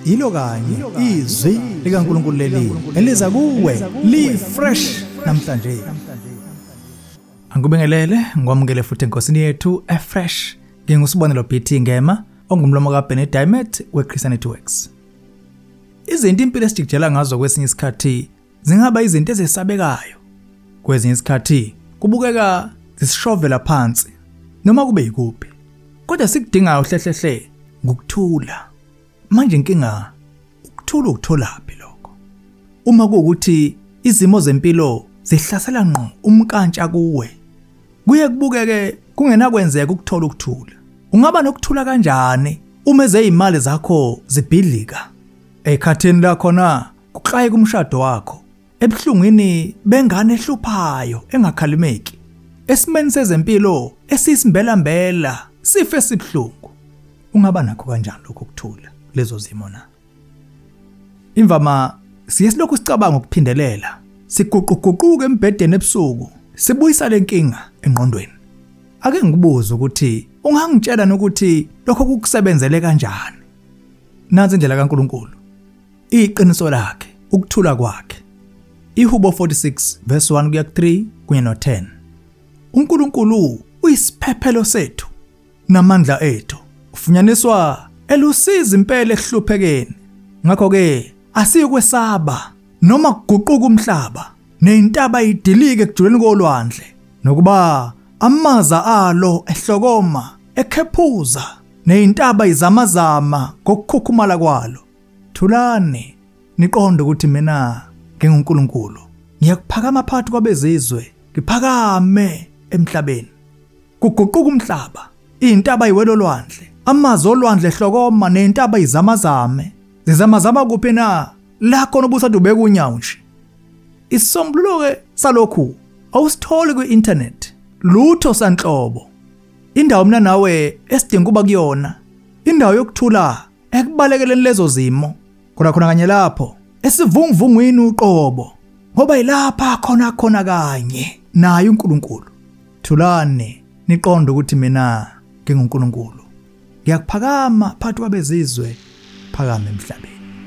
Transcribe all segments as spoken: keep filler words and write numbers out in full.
ilo kanye izwi likaNkulunkulu leli eliza kuwe li fresh namhlanje. Angibingelele ngomkele futhi enkosini yethu e fresh ngingusibonelo B T Ngema ongumlomo kaBenny Diamond weChristianity Works. Izinto impilo esijikjela ngazo kwesinye isikhathi zingaba izinto ezisabekayo. Kwesinye isikhathi kubukeka zisishovela phansi noma kube yikuphi. Kodwa sikudinga uhlehlehle ngokuthula. Manje inkinga ukuthula ukutholaphi lokho. Uma kuukuthi izimo zempilo zihlasela ngqo umkantsha kuwe, kuye kubukeke kungenakwenzeka ukuthola ukuthula. Ungaba nokuthula kanjani uma ezeyimali zakho zibhidlika? Ekhathini lakho na kuxaye kumshado wakho, ebuhlungwini bengane ehluphayo engakhalimeki, esimeni sezempilo esisimbela mbela sife sibhlungu. Ungaba nakho kanjani lokho kuthula lezo zimo na? Imvama siyesilokhu sicabanga ukuphindelela, siguquguquka embhedeni ebusuku, sibuyisa lenkinga engqondweni. Ake ngibuze ukuthi ungangitshela nokuthi lokho kukusebenzele kanjani? Nansi indlela kaNkulunkulu, iqiniso lakhe, ukuthula kwakhe. Ihubo forty-six verse one kuya three kunye no ten. uNkulunkulu uyisiphephelo sethu namandla ethu, ufunyaniswa elusiza impela ehluphekeni. Ngakho ke asiyokwesaba noma kuguquka umhlaba nezintaba idilike ekujuleni kolwandle, nokuba amaza alo ehlokoma ekhephuza nezintaba izamazama ngokukhukhumala kwalo. Thulani niqonde ukuthi mina nginguNkulunkulu, ngiyakuphakama phakathi kwabezizwe, ngiphakame emhlabeni. Kuguquka umhlaba, izintaba iwelo lwandle, amazi olwandle ehlokoma nezintaba izamazame. Zizamazama kuphi na? La khona ubusade ubeka unyawo nje. Isombululo ke salokhu awusitholi ku-internet, lutho sanhlobo. Indawo mina nawe esidinga kuba kuyona, indawo yokuthula ekubalekeleni lezo zimo, khona khona kanye lapho esivunguvungwini uqobo, ngoba yilapha khona khona kanye naye uNkulunkulu. Thulani niqonde ukuthi mina nginguNkulunkulu, ngiyakuphakama phakathi kwabezizwe, phakame emhlabeni.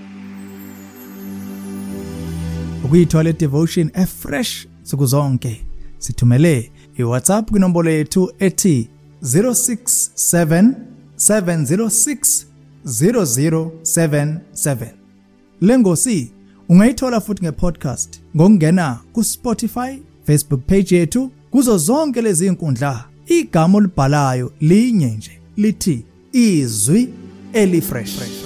Ukuyithola devotion e fresh sikuzonke, sithumele iWhatsApp kwinombolo yethu ethi zero six seven seven zero six zero zero seven seven. Lengosi ungayithola futhi ngepodcast ngokungena ku Spotify, Facebook page yethu, kuzo zonke lezi inkundla. Igama olibhalayo linye nje lithi izwi eli fresh.